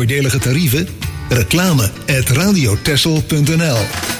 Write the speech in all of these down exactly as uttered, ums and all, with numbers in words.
voordelige tarieven? Reclame at radiotessel punt n l.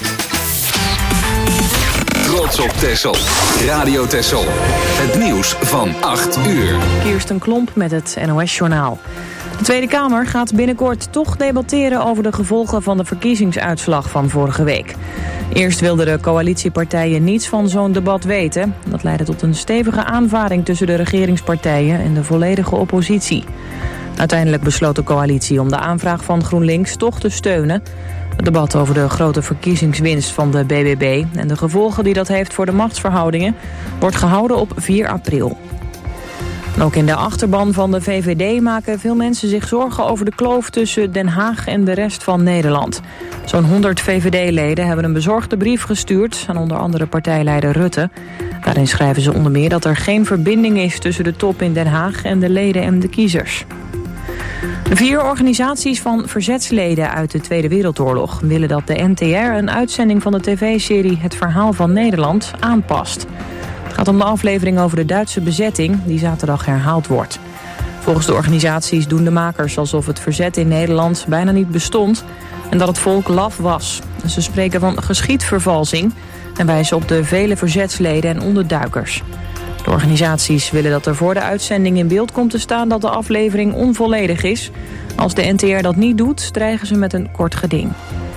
Trots op Texel. Radio Texel. Het nieuws van acht uur. Kirsten Klomp met het N O S-journaal. De Tweede Kamer gaat binnenkort toch debatteren over de gevolgen van de verkiezingsuitslag van vorige week. Eerst wilden de coalitiepartijen niets van zo'n debat weten. Dat leidde tot een stevige aanvaring tussen de regeringspartijen en de volledige oppositie. Uiteindelijk besloot de coalitie om de aanvraag van GroenLinks toch te steunen. Het debat over de grote verkiezingswinst van de B B B en de gevolgen die dat heeft voor de machtsverhoudingen wordt gehouden op vier april. Ook in de achterban van de V V D maken veel mensen zich zorgen over de kloof tussen Den Haag en de rest van Nederland. Zo'n honderd V V D-leden hebben een bezorgde brief gestuurd aan onder andere partijleider Rutte. Daarin schrijven ze onder meer dat er geen verbinding is tussen de top in Den Haag en de leden en de kiezers. De vier organisaties van verzetsleden uit de Tweede Wereldoorlog willen dat de N T R een uitzending van de tv-serie Het Verhaal van Nederland aanpast. Het gaat om de aflevering over de Duitse bezetting die zaterdag herhaald wordt. Volgens de organisaties doen de makers alsof het verzet in Nederland bijna niet bestond en dat het volk laf was. Ze spreken van geschiedvervalsing en wijzen op de vele verzetsleden en onderduikers. De organisaties willen dat er voor de uitzending in beeld komt te staan dat de aflevering onvolledig is. Als de N T R dat niet doet, dreigen ze met een kort geding.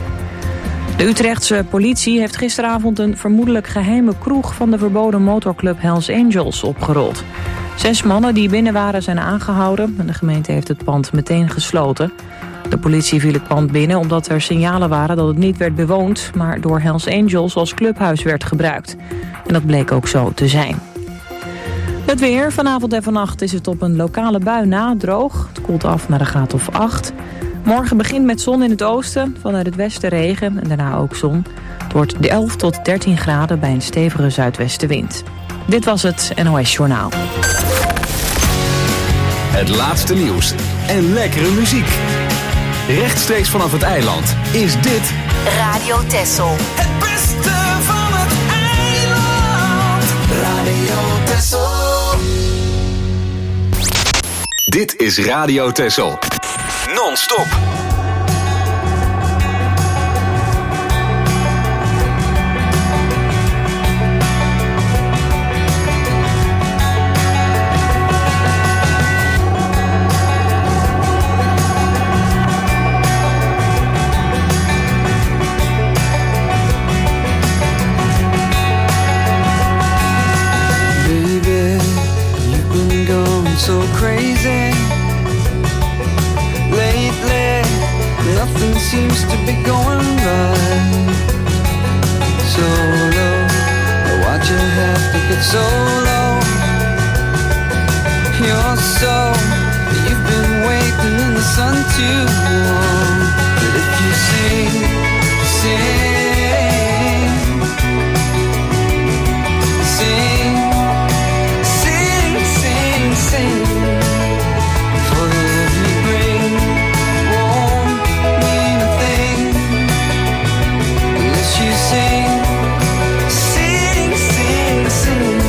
De Utrechtse politie heeft gisteravond een vermoedelijk geheime kroeg van de verboden motorclub Hells Angels opgerold. Zes mannen die binnen waren zijn aangehouden en de gemeente heeft het pand meteen gesloten. De politie viel het pand binnen omdat er signalen waren dat het niet werd bewoond, maar door Hells Angels als clubhuis werd gebruikt. En dat bleek ook zo te zijn. Het weer. Vanavond en vannacht is het op een lokale bui na droog. Het koelt af naar een graad of acht. Morgen begint met zon in het oosten, vanuit het westen regen en daarna ook zon. Het wordt elf tot dertien graden bij een stevige zuidwestenwind. Dit was het N O S-journaal. Het laatste nieuws en lekkere muziek. Rechtstreeks vanaf het eiland is dit Radio Texel. Het beste van het eiland. Radio Texel. Dit is Radio Texel. Non-stop. Baby, you've been going so crazy. Lately, nothing seems to be going right. So low, why'd you have to get so low? You're so, you've been waiting in the sun too long. But if you sing, sing, sing, sing, sing, sing. For the love you bring won't mean a thing unless you sing, sing, sing, sing.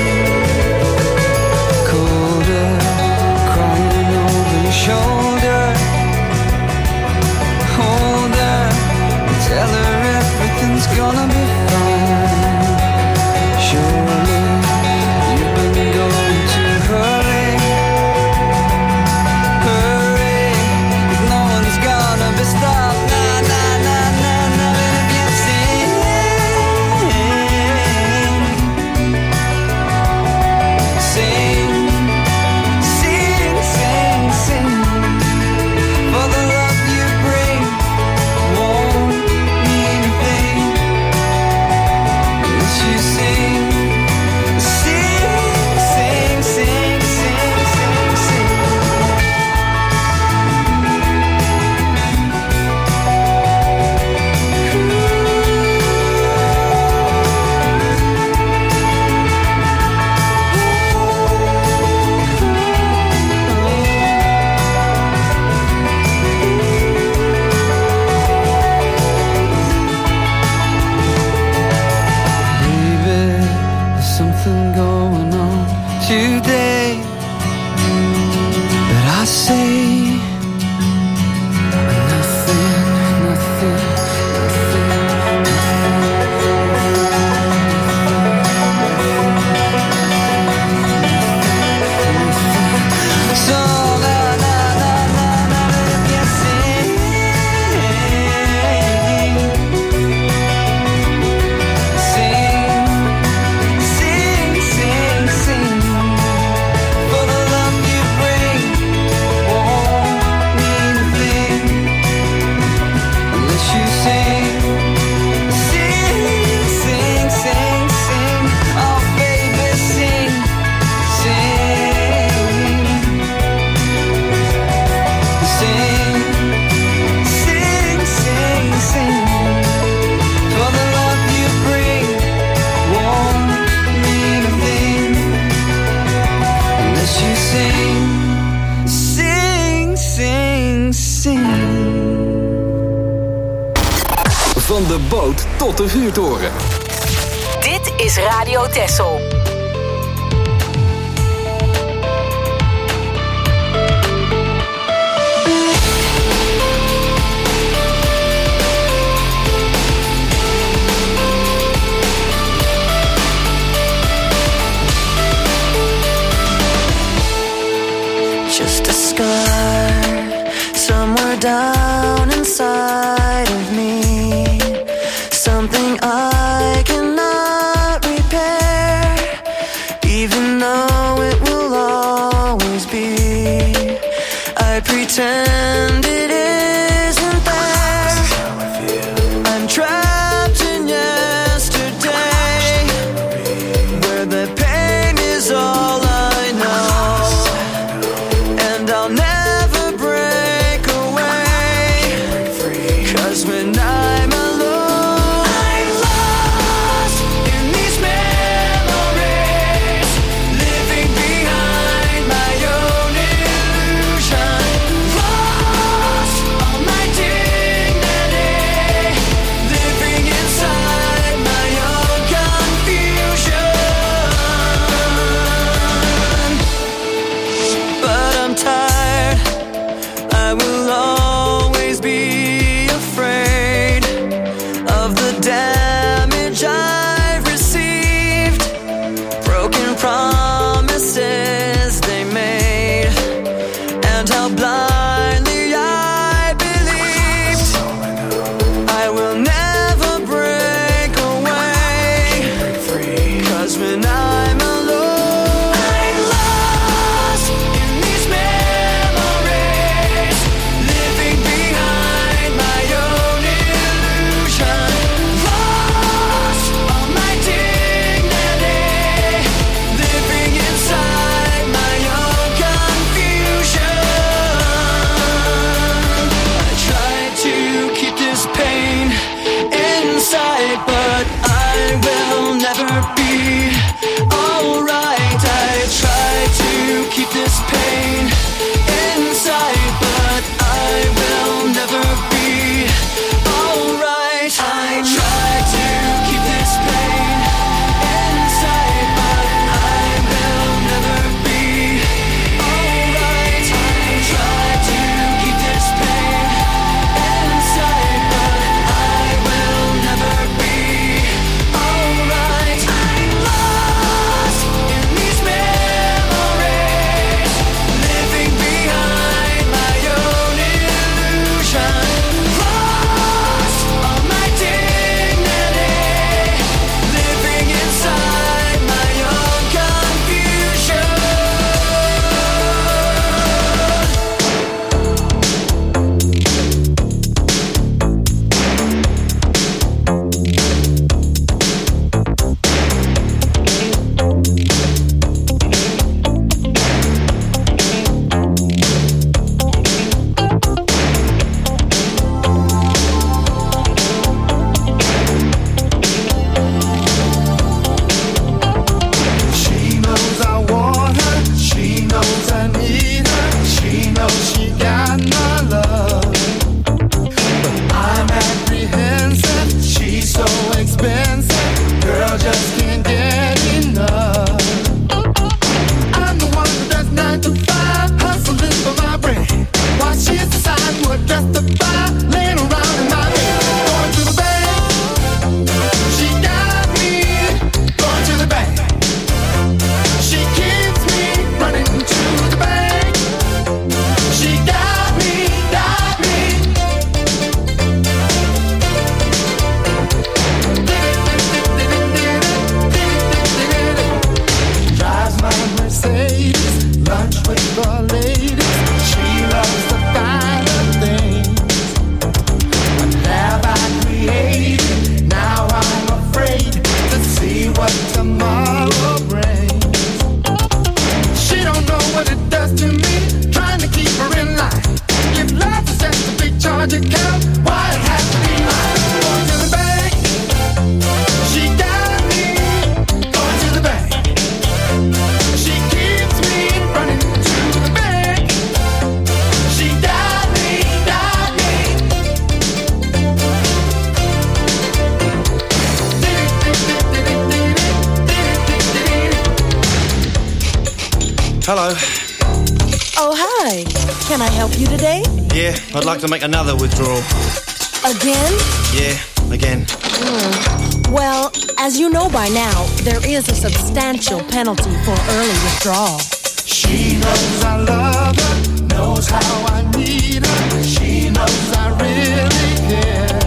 Colder, crying over your shoulder. Hold her, tell her everything's gonna be fine. Surely you've been going too hurry. Hurry, no one's gonna be stopped. Nah, nah, nah, nah, nah. And if you sing, sing, sing, sing, sing. For the love you bring won't mean a thing Van de boot tot de vuurtoren. Dit is Radio Texel. Just a scar somewhere down inside of me, something I cannot repair, even though it will always be. I pretend it isn't there. I'm trapped in yesterday, where the pain is all I know. I'll never break away, 'cause when I'm alone, I'm lost in these memories, living behind my own illusion, lost all my dignity, living inside my own confusion. But I'm tired, I will always be afraid of the damage I've received, broken promises they made, and how blindly I believed. I will never break away, 'cause when I'm alone, I'm lost in these memories, living behind my own illusion, lost all my dignity, living inside my own confusion. I try to keep this pain inside, but I will never be alright. I try to keep this pain inside, but I will never be alright. I try to keep this pain inside, but I will never be alright. I try to keep this pain inside, but I will never be alright. I'm lost in these memories, living behind my own illusion, lost all my dignity, living inside my own confusion. She knows I want her, she knows I need her, she knows she got my love. But I'm apprehensive, she's so expensive, girl just can't get enough. I'm the one who does nine to five, hustling for my bread, while she's deciding what dress to buy, laying around in my bed, going to the bank. She got me going to the bank. She keeps me running to the bank. She got me, got me. Drives my Mercedes, lunch with the ladies. She loves the finer things. What have I created? Now I'm afraid to see what tomorrow brings. She don't know what it does to me, trying to keep her in line. If love is just a big charge account, why it has to be mine? Going to the bank. She got me going to the bank. She keeps me running to the bank. She got me, got me. Hello. Oh, hi. Can I help you today? Yeah, I'd like to make another withdrawal. Again? Yeah, again. Mm. Well, as you know by now, there is a substantial penalty for early withdrawal. She knows I love her, knows how I need her. She knows I really care.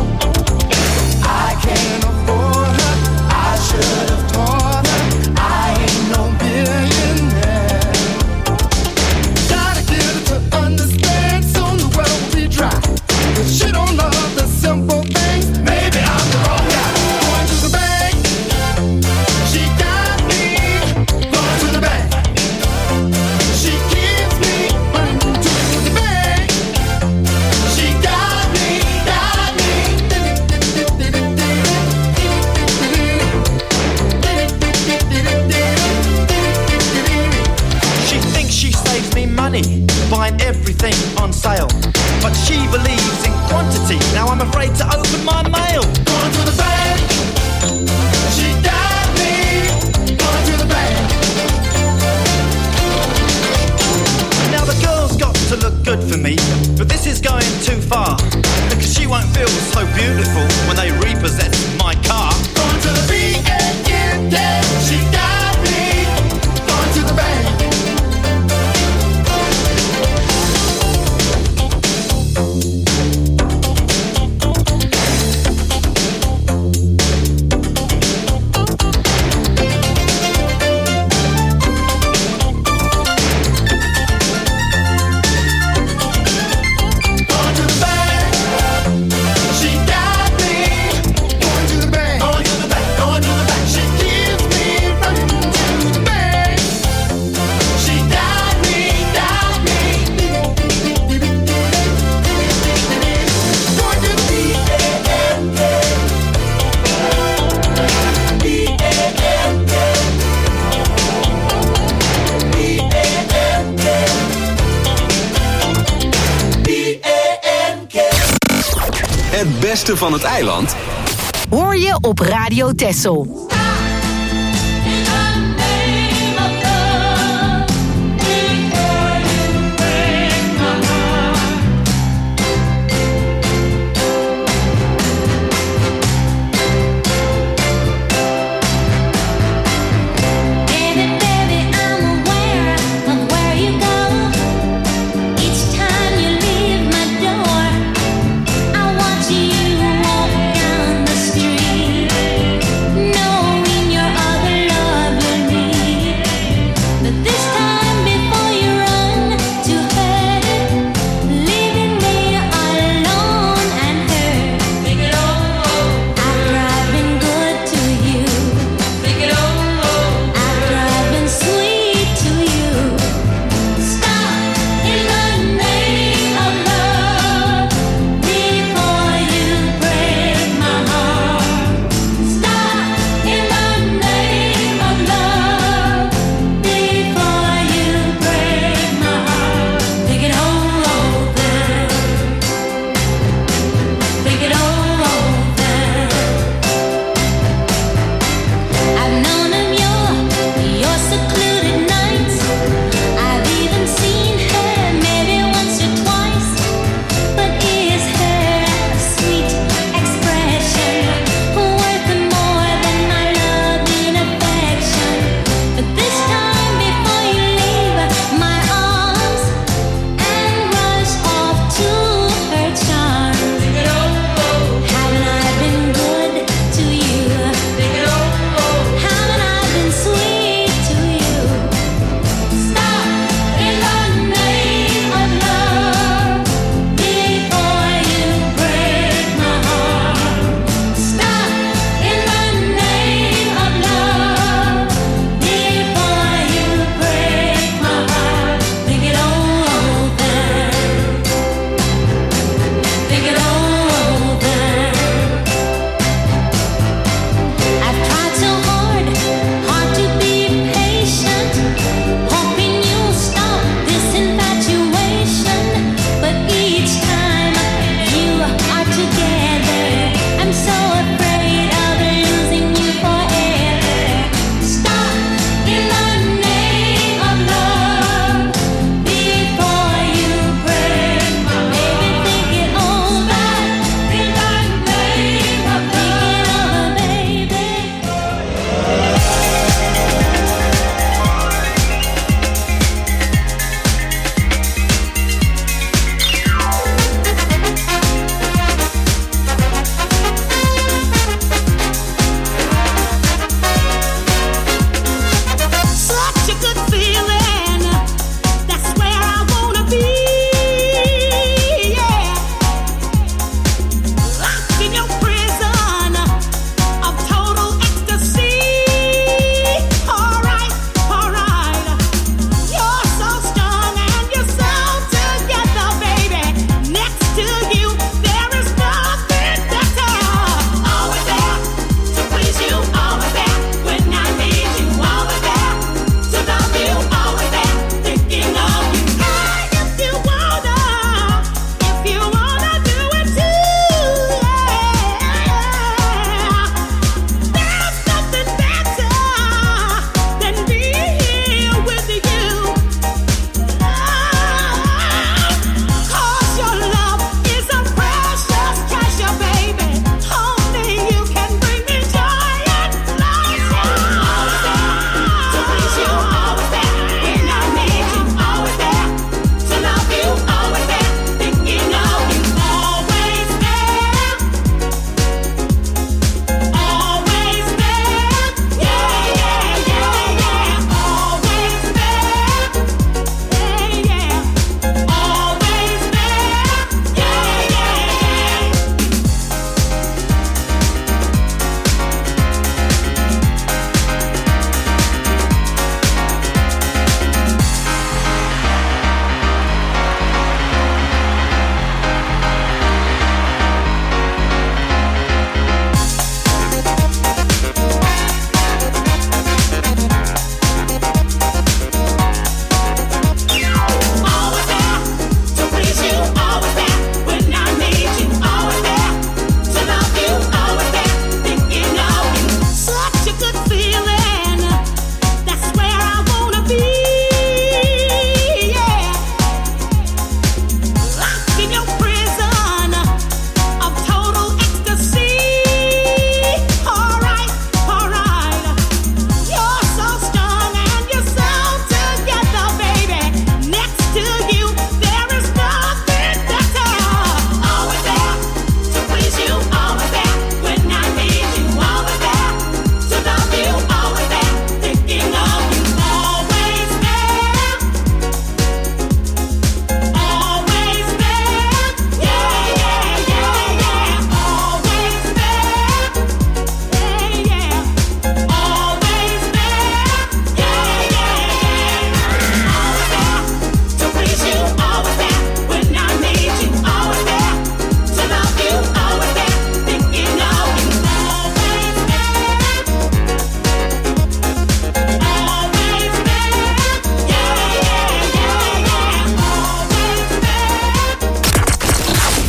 I can't afford her, I should have taught her. I ain't no billionaire. Gotta get her to understand, soon the well will be dry. But she don't love the simple things. Maybe I'm the wrong guy. Going to the bank, she got me. Going to the bank. She keeps me running to the bank. She got me, got me. She thinks she saves me money, buying everything on sale. But she believes in quantity, now I'm afraid to open my mail. Going to the bank. She got me. Going to the bank. Now the girl's got to look good for me, but this is going too far. Because she won't feel so beautiful when they repossess my car. Going to the B A N K. She got me. Going to the bank. Going to the bank. She got me. Going to the bank. Going to the bank. Going to the bank. She keeps me running to the bank. She got me. Got me. Going to the B A N K. B A N K. B A N K. B A N K. Het beste van het eiland Hoor je op Radio Texel. No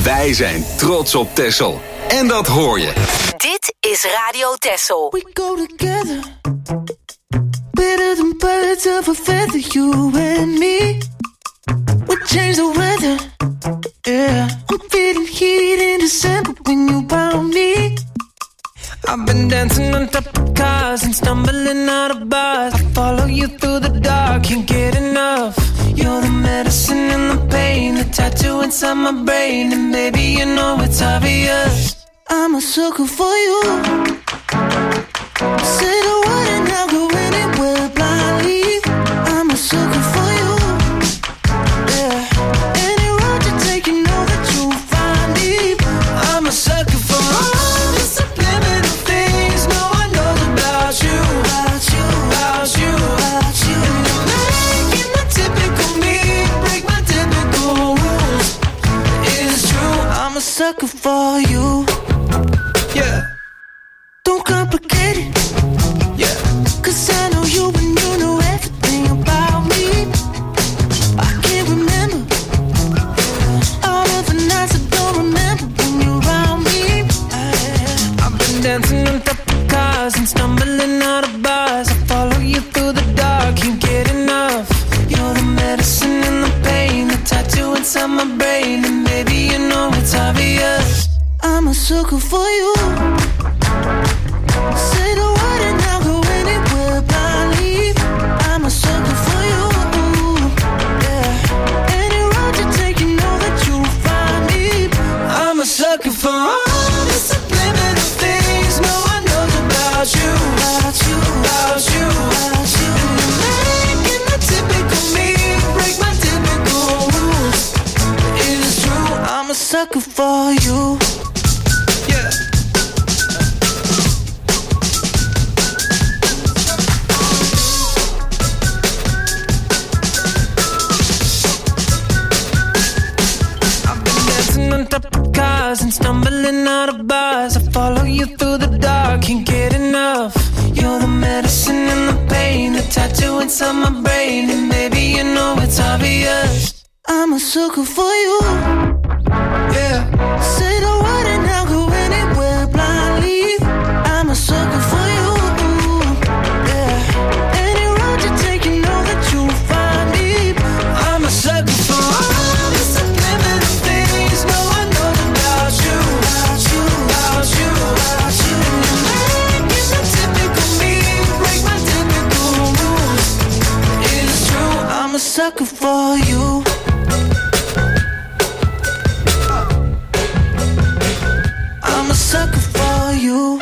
Wij zijn trots op Texel. En dat hoor je. Dit is Radio Texel. We go together, better than birds of a feather, you and me. We change the weather, yeah. I'm feeling heat in December when you found me. I've been dancing on top of cars and stumbling out of bars. I follow you through the dark, can't get enough. You're the medicine and the pain, the tattoo inside my brain. And baby, you know it's obvious, I'm a sucker for you. Say the word and I'll go anywhere blindly. I'm a sucker for you, yeah. Any road you take, you know that you'll find me. I'm a sucker for all the subliminal things no one knows about you, About you, about you, about you. And you're making the typical me break my typical rules. It's true, I'm a sucker for you. yeah, Don't complicate it, yeah. cause I know you and you know everything about me. I can't remember all of the nights I don't remember when you're around me. I've been dancing on top of cars and stumbling out of bars. I follow you through the dark, can't get enough. You're the medicine and the pain, the tattoo inside my brain. And baby, you know it's obvious, I'm a sucker for you. Say the word and I'll go anywhere blindly. I'm a sucker for you, yeah. Any road you take, you know that you'll find me. I'm a sucker for all the subliminal things no one knows about you, About you, about you, about you. And you're making the typical me break my typical rules. It is true, I'm a sucker for you. yeah. I've been dancing on top of cars and stumbling out of bars. I follow you through the dark, can't get enough. You're the medicine and the pain, the tattoo inside my brain. And baby, you know it's obvious, I'm a sucker for you. yeah. Say the word and I'll go anywhere blindly. I'm a sucker for you, yeah. Any road you take, you know that you'll find me. I'm a sucker for all the subliminal things no one knows about you, About you, about you, about you. And you're making the typical me break my typical rules. It is true, I'm a sucker for you. I'm a sucker for you.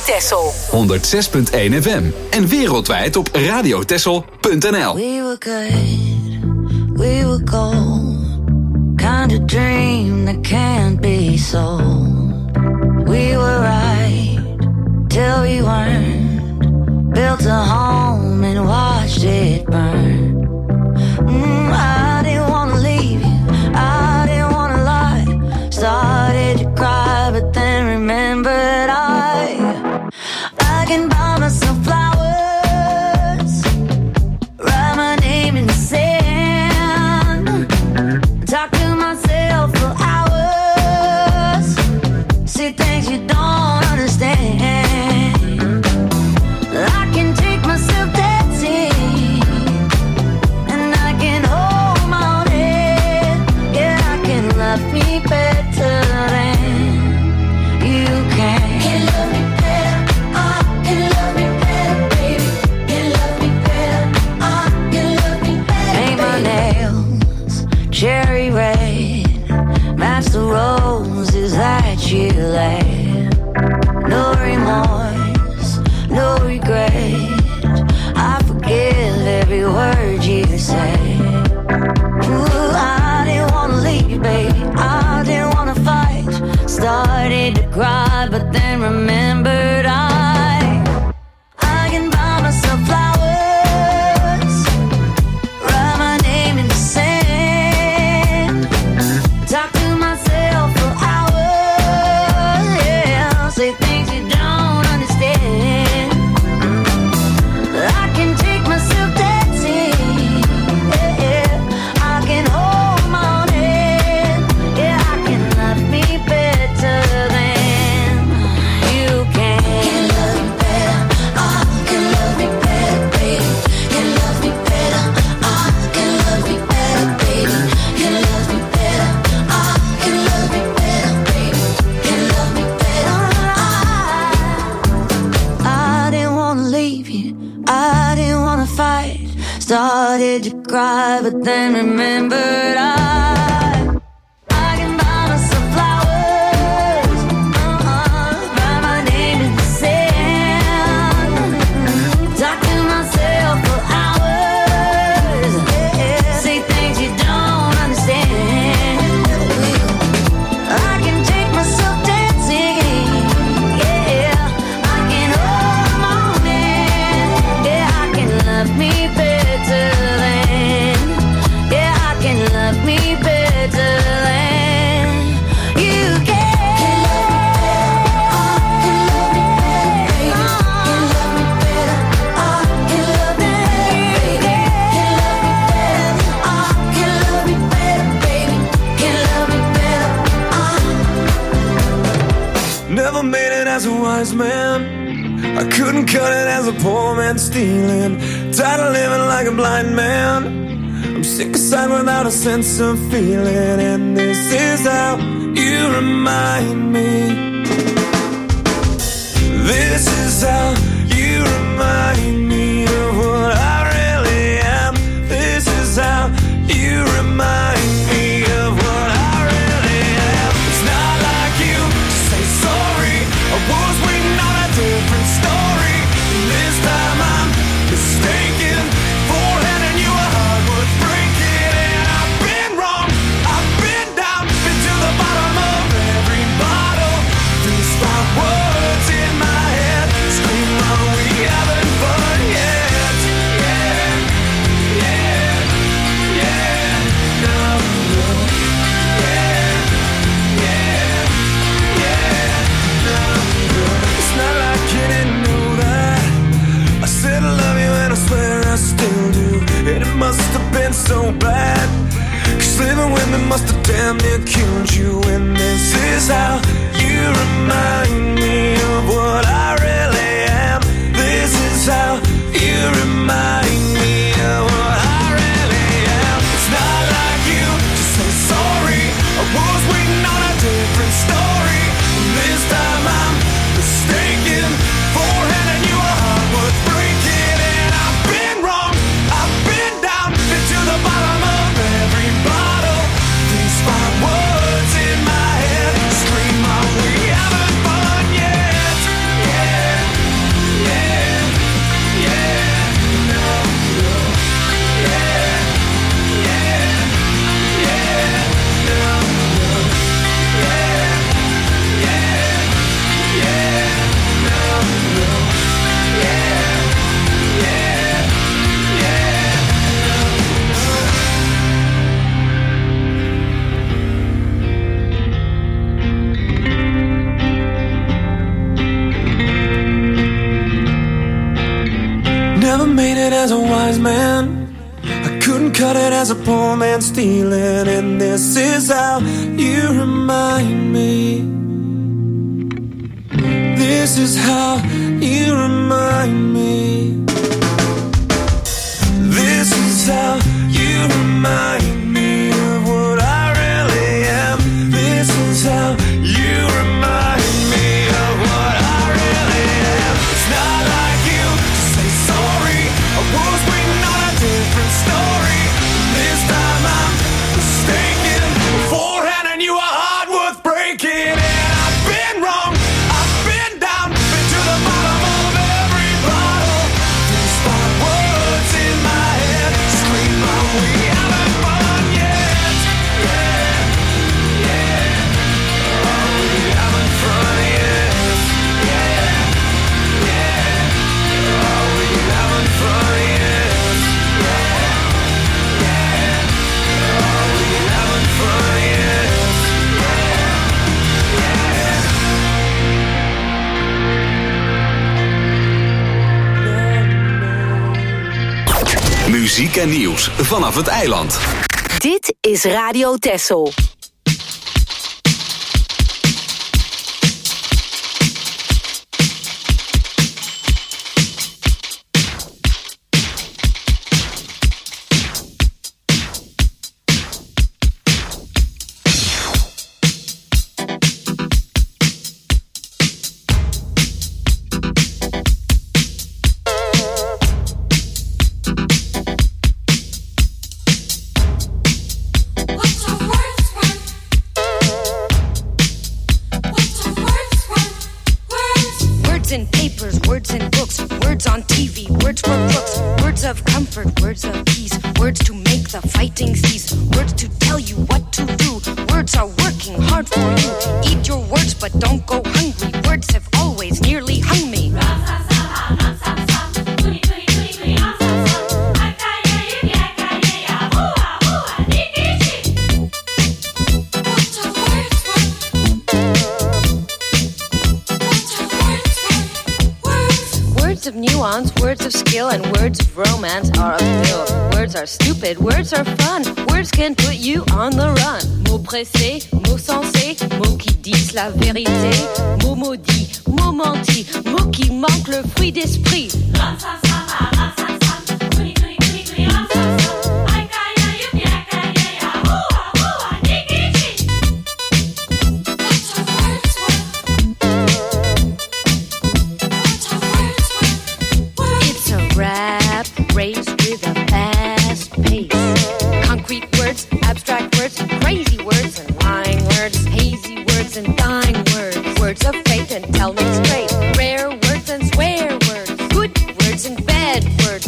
Texel. honderdzes punt één F M. En wereldwijd op radiotexel punt n l. We were good, we were gold. Kind of dream that can't be sold. We were right till we weren't. Built a home and watched it burn. Mm, I didn't wanna leave you, I didn't wanna lie. Started to cry, but then remembered I I can buy myself flowers, write my name in the sand, talk to myself for hours, see things you don't understand. I can take myself dancing, and I can hold my own head. Yeah, I can love me better than you can. Can love me better, I can love me better, baby. Can love me better, I can love me better. Paint my nails cherry red, match the roses that you laid. No remorse, no regret. I forgive every word you say. Ooh, I didn't wanna leave, baby. I didn't wanna fight. Started to cry, but then remembered I I can buy myself flowers, write my name in the sand, talk to myself for hours. Yeah, say things you don't understand. I can take myself dancing. Yeah, yeah. I can hold my own head. Yeah, I can love me better than you can. Can love me better. I can love me better, baby. Can love me better. I can love me better, baby. Can love me better. I can love me better, baby. Can love me better. I I didn't wanna leave you. I didn't wanna fight. Started to cry, but then remembered I I can buy myself flowers, uh-uh, write my name in the sand, talk to myself for hours, yeah, say things you don't understand. I can take myself dancing, yeah, I can hold my own hand, yeah, I can love me better than, yeah, I can love me better than you can. Can love me better, I can love me better, baby. Can love me better, I can love me better, baby. Can love me better, baby. Never made it as a wise man. I couldn't cut it as a poor man stealing. Tired of living like a blind man. I'm sick aside without a sense of feeling. And this is how you remind me. This is how you remind me of what I really am. This is how you remind me of what I really am. It's not like you to say sorry. I was waiting on a different story. This time I'm mistaken for handing you a heart worth breaking. And I've been wrong, I've been down, been to the bottom of every bottle. These five words in my head scream, are we having fun yet? Yeah, yeah, yeah, no, no, yeah, yeah, yeah, no, no. It's not like you didn't know that I said I love you and I swear I still do. And it must have been so bad, 'cause living with me must have damn near killed you. And this is how you remind me of what I really am. This is how you remind me of what I really am. It's not like you to say sorry. I was waiting on a different story. This time I'm mistaken for handing you a heart worth breaking. And I've been wrong, I've been down, been to the bottom of every bottle. These five words in my head scream, are we having fun yet? Yeah, man. I couldn't cut it as a poor man stealing, and this is how you remind me. This is how you remind me. This is how you remind me of what I really am. This is how you remind me of what I really am. It's not like you to say sorry. I was waiting on a different story. This time I'm mistaken for handing you a heart worth breaking. And I've been wrong, I've been down, been to the bottom of every bottle. These five words in my head scream out, we haven't fun yet. Yeah, yeah. Oh, we haven't fun yet. Yeah, yeah. Oh, we haven't fun yet. Yeah, yeah. Oh, we haven't fun yet. Muziek en nieuws vanaf het eiland. Dit is Radio Texel. Words in papers, words in books, words on T V, words for crooks, words of comfort, words of peace, words to make the fighting cease, words to tell you what to do. Words are working hard for you. Eat your words, but don't go hungry. Words have always nearly hung me. Words of nuance, words of skill, and words of romance are a pill. Words are stupid, words are fun. Words can put you on the run. Mots pressés, mots sensés, mots qui disent la vérité. Mots maudits, mots mentis, mots qui manquent le fruit d'esprit. Raised with a fast pace. Concrete words, abstract words, crazy words and lying words, hazy words and dying words, words of faith and tell me straight, rare words and swear words, good words and bad words.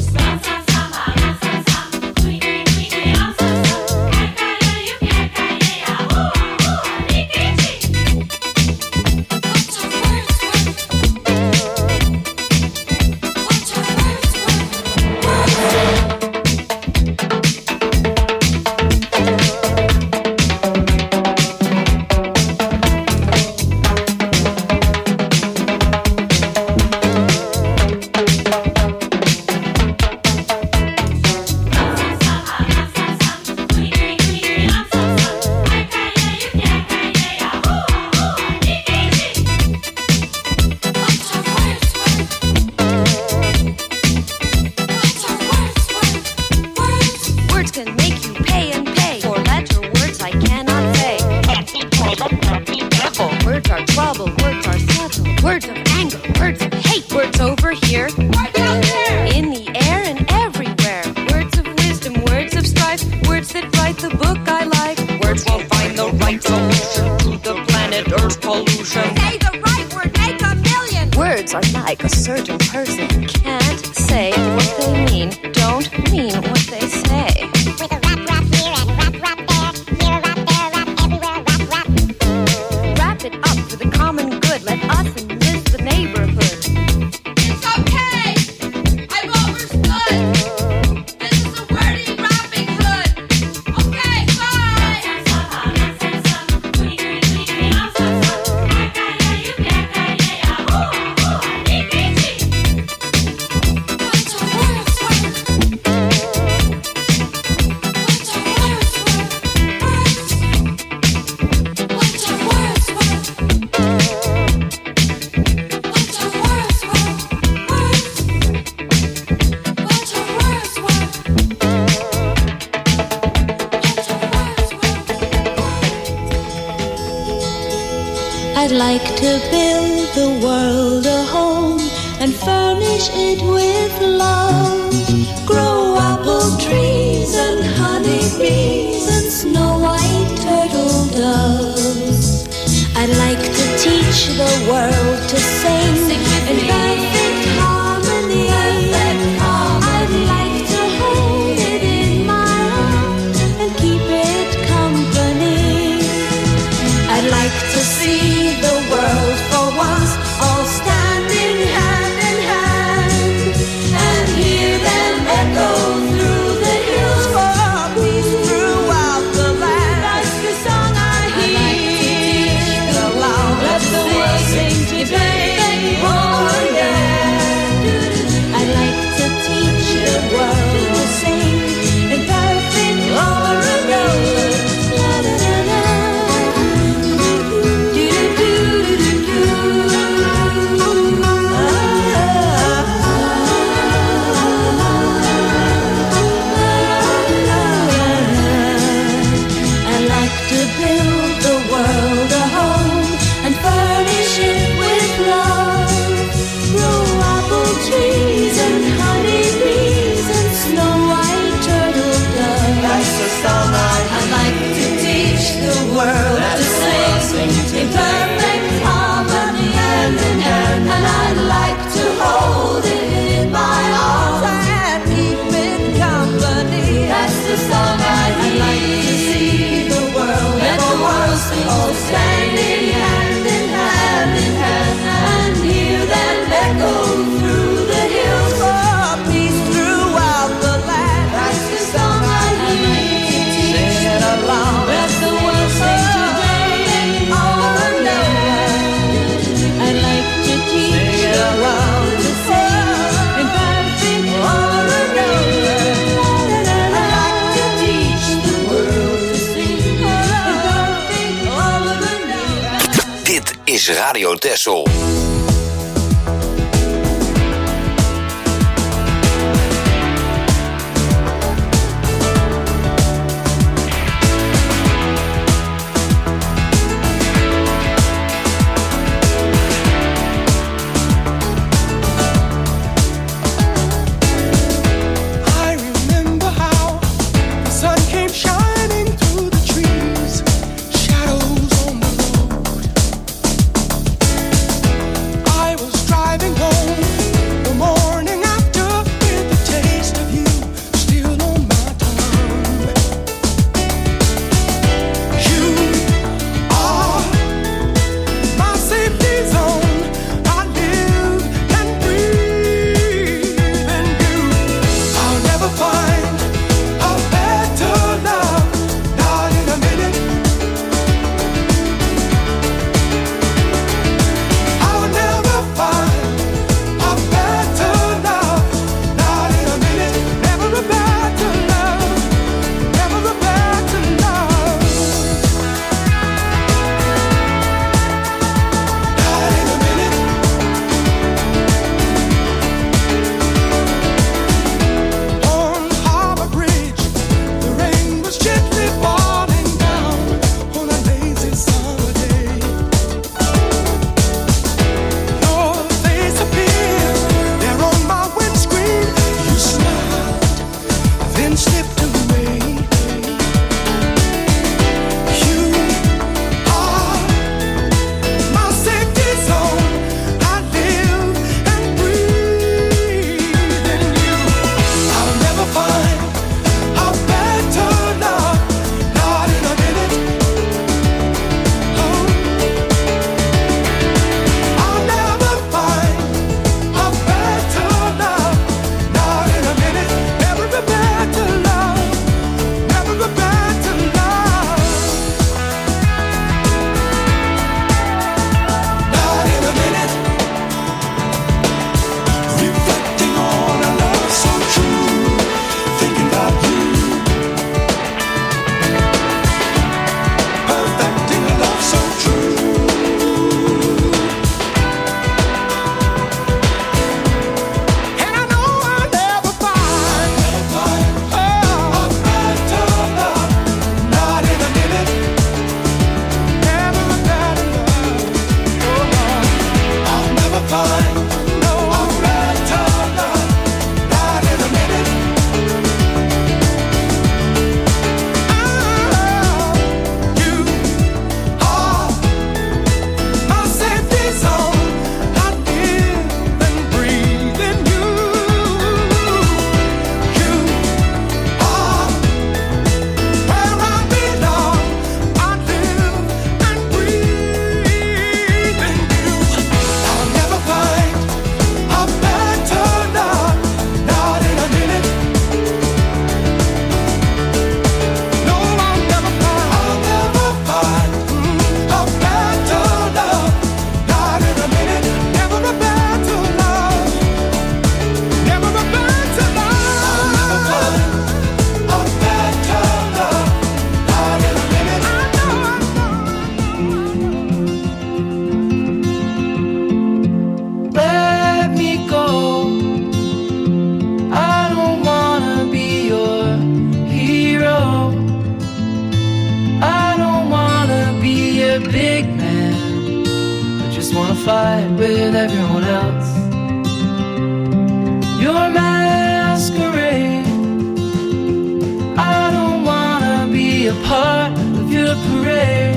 I'd like to build the world a home and furnish it with love. Grow apple trees and honey bees and snow white turtle doves. I'd like to teach the world to sing in perfect harmony. I'd like to hold it in my arms and keep it company. I'd like to see the world for once all standing hand in hand and hear them echo through the hills for peace throughout the land. That's the song I hear. Let the world sing today. Oh yeah. I'd like to teach the world to sing in perfect harmony. La da da da. Do do do do do. I'd like to build the world a home and furnish it with love. Grow apple trees and honey bees and snow white turtle doves. That's the song I'd like to teach the world to sing in perfect harmony, hand in hand. And I'd like to hold it in my arms and keep it company. That's the song I'd like to see the world. Let the world sing all standing hand in hand in hand and hear them echo through the hills for peace throughout the land. That's the song I'd like to teach. Sing it along. Let the world sing today. Oh no. I'd like to teach the world to sing in perfect harmony. I'd like to teach the world to sing in perfect harmony. Dit is Radio Texel. I remember how the sun came shining through the trees, shadows on the road. just wanna fight with everyone else. Your masquerade, I don't wanna be a part of your parade.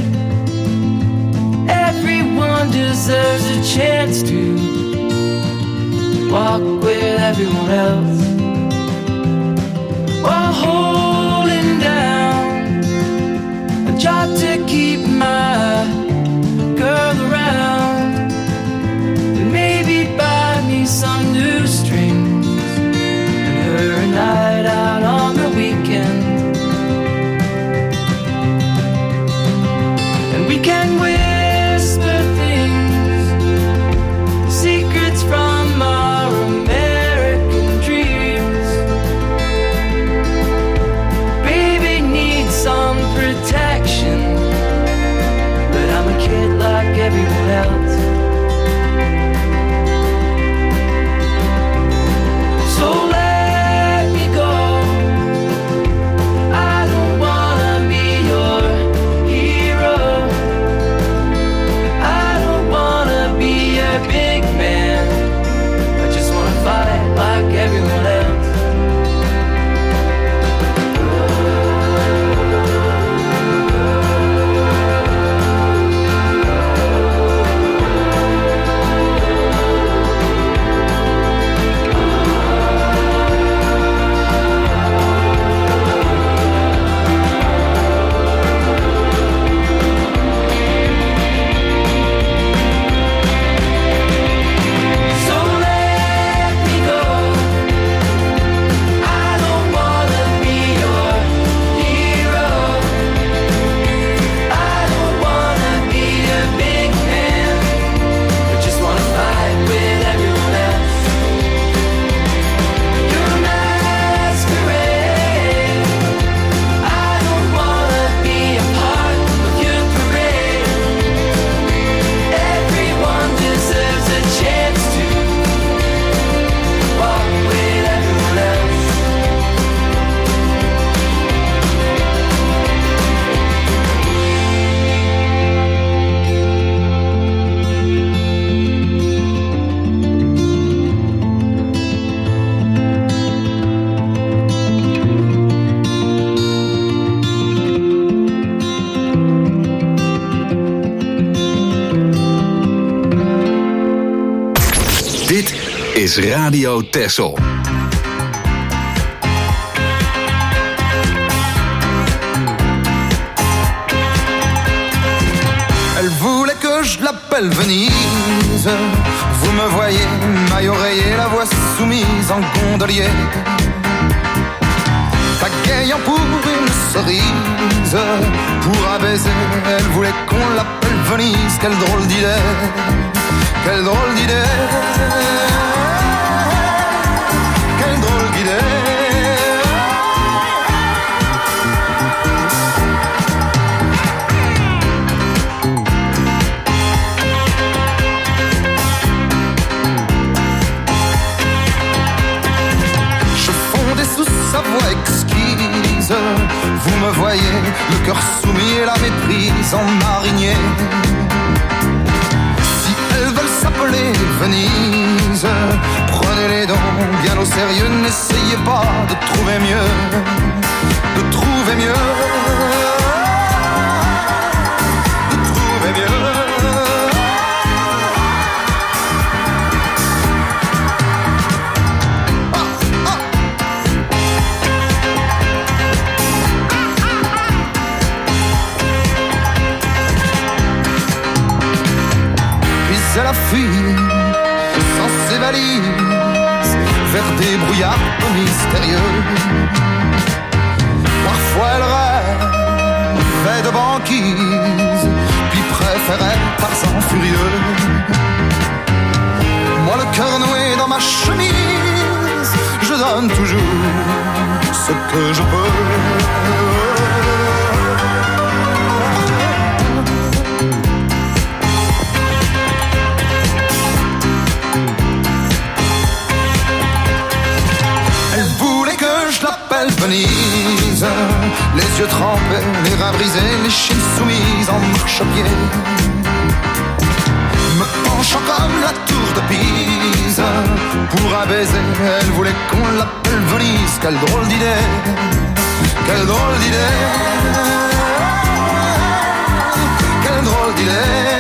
Everyone deserves a chance to walk with everyone else, while holding down a job to keep my girl around, and maybe buy me some new strings and her a night out on the weekend. And we can whisper things, secrets from our American dreams. Baby needs some protection, but I'm a kid like everyone else. So let me go. I don't wanna be your hero. I don't wanna be a big man. I just wanna fight like everyone else. So let me go. I don't wanna be your hero. I don't wanna be a big man. I just wanna fight with everyone else. You're a masquerade. I don't wanna be a part of your parade. Everyone deserves a chance to walk with everyone else. Dit is Radio Texel. Elle voulait que je l'appelle Venise. Vous me voyez, maille oreiller, la voix soumise en gondolier, pagayant pour une cerise. Pour un baiser, elle voulait qu'on l'appelle Venise. Quelle drôle d'idée, quelle drôle d'idée, quelle drôle d'idée. Je fondais sous sa voix exquise. Vous me voyez, le cœur soumis et la méprise en marinier. Si elles veulent s'appeler Venise, prenez-les donc bien au sérieux. N'essayez pas de trouver mieux, de trouver mieux, de trouver mieux. C'est la fuite sans ses valises vers des brouillards mystérieux. Parfois elle rêvait de banquise, puis préférait Tarzan furieux. Moi le cœur noué dans ma chemise, je donne toujours ce que je peux. Venise, les yeux trempés, les reins brisés, les chines soumises en marche-pied. Me penchant comme la tour de Pise. Pour un baiser, elle voulait qu'on l'appelle Venise. Quelle drôle d'idée, quelle drôle d'idée, quelle drôle d'idée.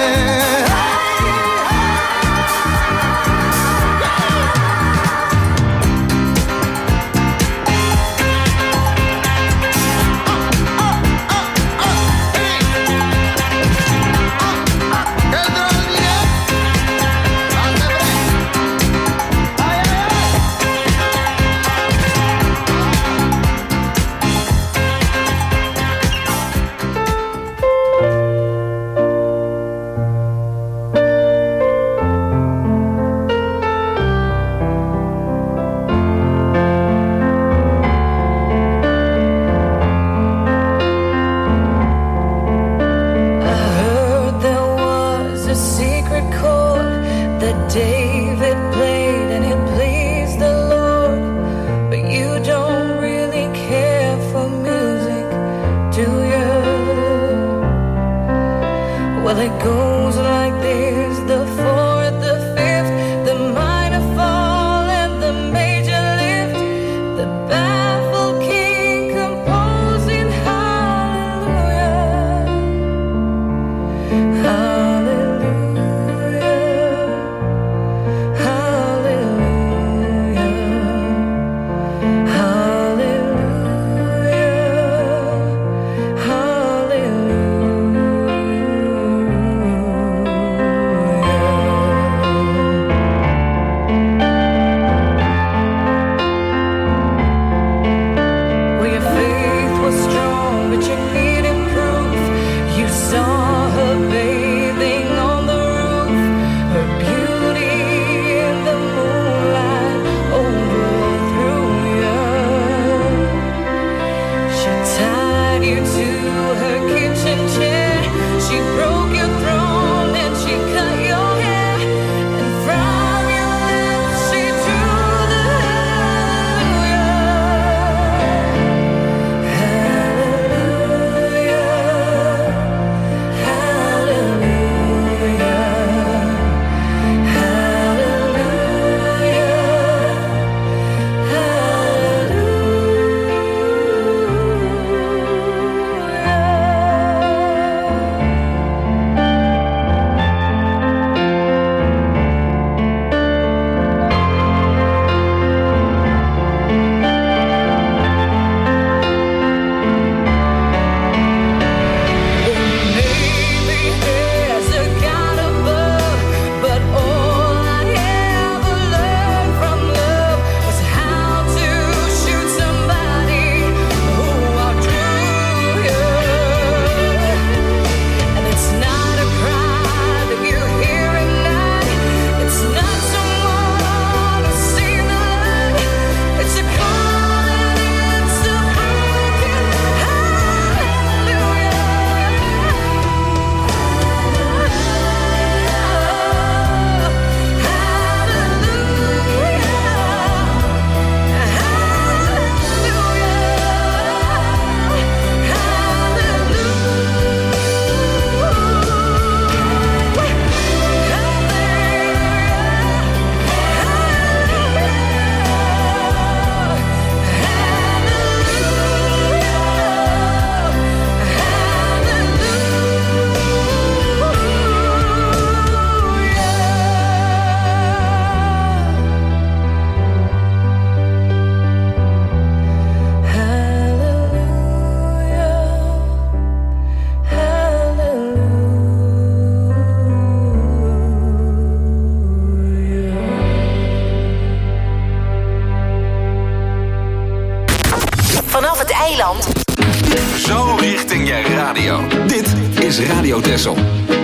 Zo richting je radio. Dit is Radio Texel.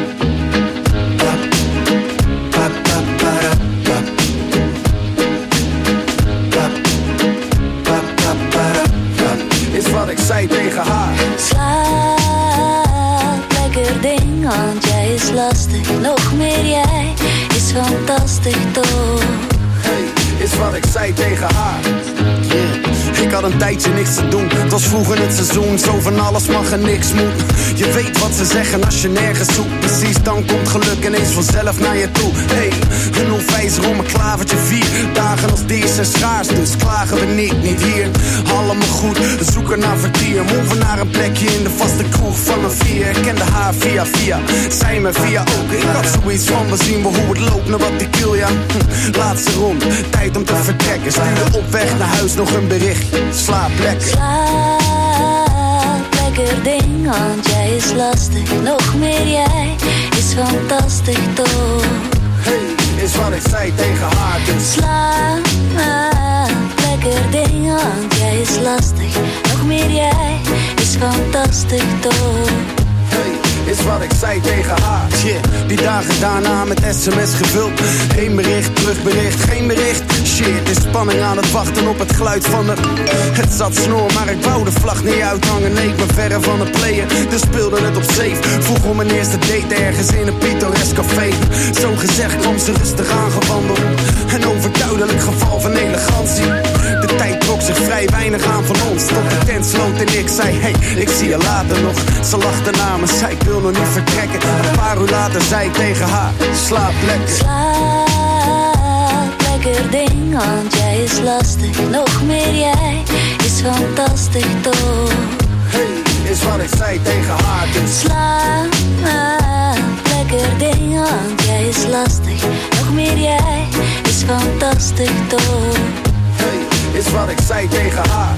Is wat ik zei tegen haar. Slaap, lekker ding, want jij is lastig. Nog meer jij is fantastisch toch. Hey, is wat ik zei tegen haar. Yeah. Ik ik had een tijdje niks te doen. Het was vroeger het seizoen, zo van alles mag en niks moet. Je weet wat ze zeggen als je nergens zoekt. Precies, dan komt geluk ineens vanzelf naar je toe. Hey, een nul vijf om een klavertje vier. Dagen als deze zijn schaars, dus klagen we niet, niet hier. Allemaal goed, we zoeken naar vertier. Move naar een plekje in de vaste kroeg van een vier. Ik kende haar via via, zij me via ook. Ik had zoiets van, we zien we hoe het loopt, naar wat ik wil, ja. Hm, laatste ronde, tijd om te vertrekken. Stuurde op weg naar huis nog een berichtje. Slaap lekker. Slaap lekker ding, want jij is lastig. Nog meer jij is fantastisch toch. Hey, is wat ik zei tegen haar dus. Slaap lekker ding, want jij is lastig. Nog meer jij is fantastisch toch. Hey, is wat ik zei tegen haar. Shit, die dagen daarna met sms gevuld. Geen bericht, terugbericht, geen bericht. Shit, is spanning aan het wachten op het geluid van de... Het zat snor, maar ik wou de vlag niet uithangen. Nee, ik ben verre van het playen, dus speelde het op safe. Vroeg om mijn eerste date ergens in een pittoresk café. Zo gezegd kwam ze rustig aangewandeld. Een overduidelijk geval van elegantie. De tijd trok zich vrij weinig aan van ons. Tot de tent sloot en ik zei, hey, ik zie je later nog. Ze lachte na me, zei ik wil nog niet vertrekken. Een paar uur later zei ik tegen haar, slaap lekker. Slaap lekker ding, want jij is lastig. Nog meer jij is fantastisch toch. Hey, is wat ik zei tegen haar dus. Slaap lekker ding, want jij is lastig. Nog meer jij is fantastisch toch. Hey, is wat ik zei tegen haar.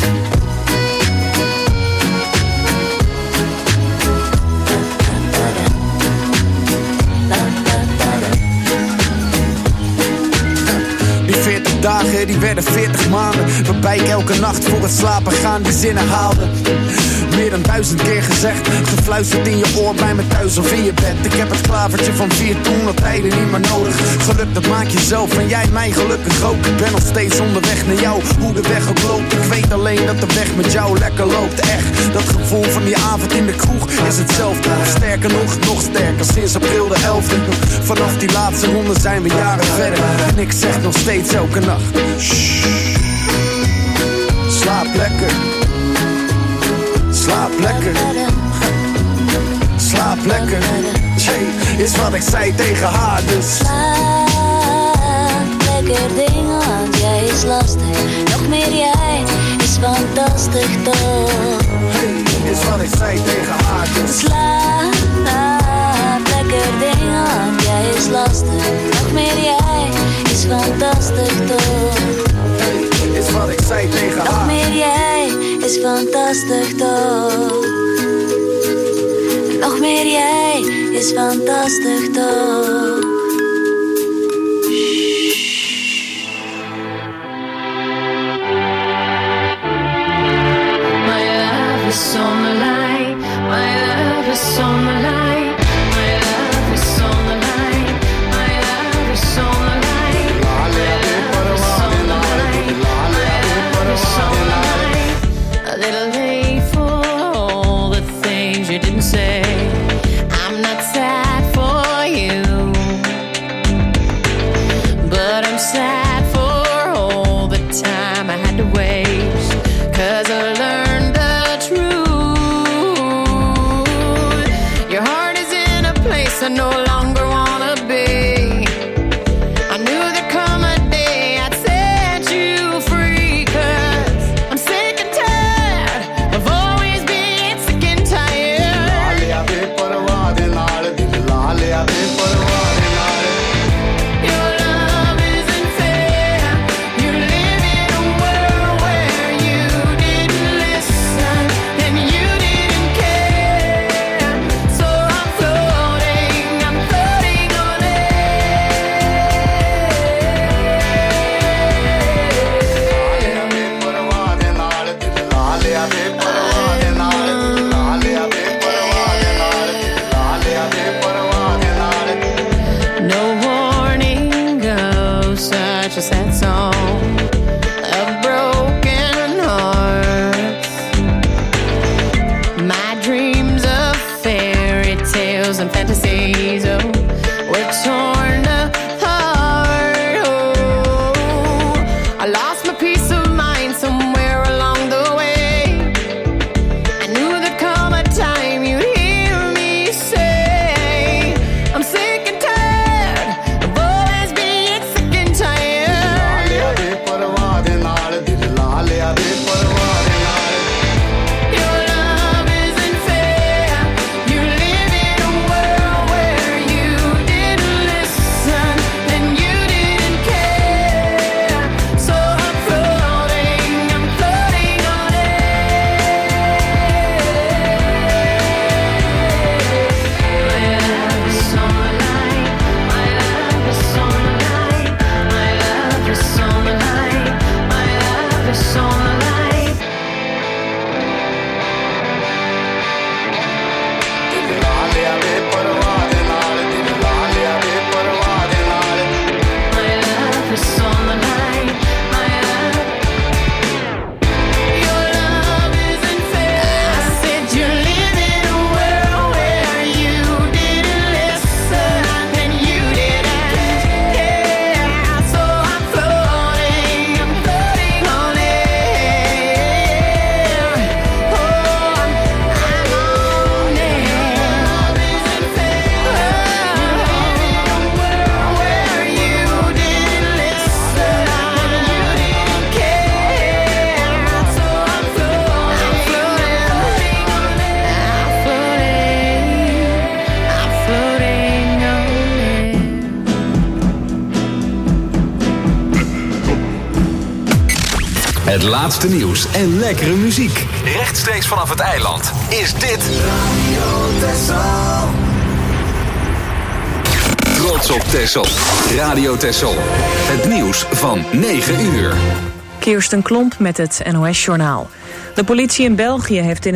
Die veertig dagen, die werden veertig maanden. Waarbij ik elke nacht voor het slapen gaan die zinnen haalde. Meer dan duizend keer gezegd, gefluisterd in je oor bij me thuis of in je bed. Ik heb het klavertje van vier toen al tijden niet meer nodig. Geluk dat maak je zelf en jij mij gelukkig ook. Ik ben nog steeds onderweg naar jou, hoe de weg ook loopt. Ik weet alleen dat de weg met jou lekker loopt. Echt, dat gevoel van die avond in de kroeg is hetzelfde. Sterker nog, nog sterker, sinds april de elfde. Vanaf die laatste ronde zijn we jaren verder. En ik zeg nog steeds elke nacht, shh, slaap lekker. Slaap lekker. Slaap lekker. Jay, is wat ik zei tegen haar dus. Slaap lekker ding, want jij is lastig. Nog meer jij is fantastisch toch. Hey, is wat ik zei tegen haar dus. Slaap lekker ding, want jij is lastig. Nog meer jij is fantastisch toch. Hey, is wat ik zei tegen haar. Nog meer jij is fantastisch toch. Nog meer jij is fantastisch toch. My love is on the line. My love is on the line. My love is on the line. My love is on the line. My love is on the line. My love is on the line. A little late for all the things you didn't say. I'm not sad for you, but I'm sad for all the time I had to waste. 'Cause I learned the truth. Your heart is in a place I no longer wanna be. I knew there'd come a day I'd set you free. 'Cause I'm sick and tired of always being sick and tired. Het laatste nieuws en lekkere muziek. Rechtstreeks vanaf het eiland is dit Radio Texel. Trots op Texel. Radio Texel. Het nieuws van negen uur. Kirsten Klomp met het N O S-journaal. De politie in België heeft in